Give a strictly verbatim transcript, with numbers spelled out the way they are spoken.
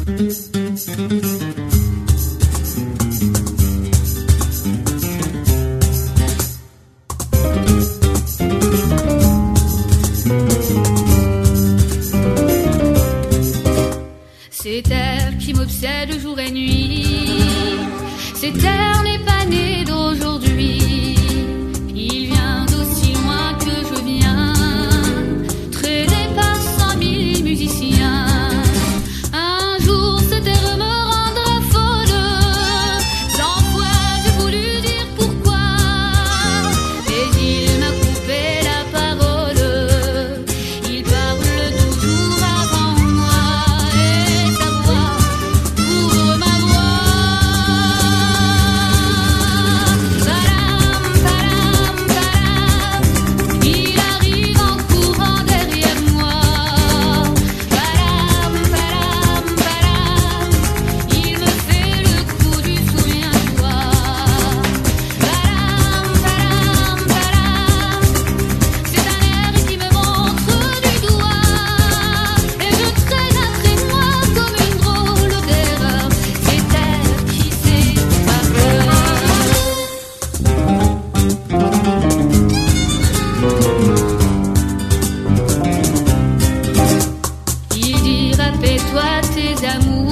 C'est elle qui m'obsède jour et nuit. Cette terre n'est pas née d'aujourd'hui. Il vient d'aussi loin que je viens, traîné par cent mille musiciens. Un jour cette terre me rendra folle. Cent fois j'ai voulu dire pourquoi, mais il m'a coupé la parole. Il parle toujours avant moi et sa voix couvre ma voix. Il arrive en courant derrière moi. Il me fait le coup du souviens-toi. C'est un air qui me montre du doigt, et je traîne après moi comme une drôle d'erreur. C'est elle qui sait ma peur. Il dit rappelle-toi tes amours.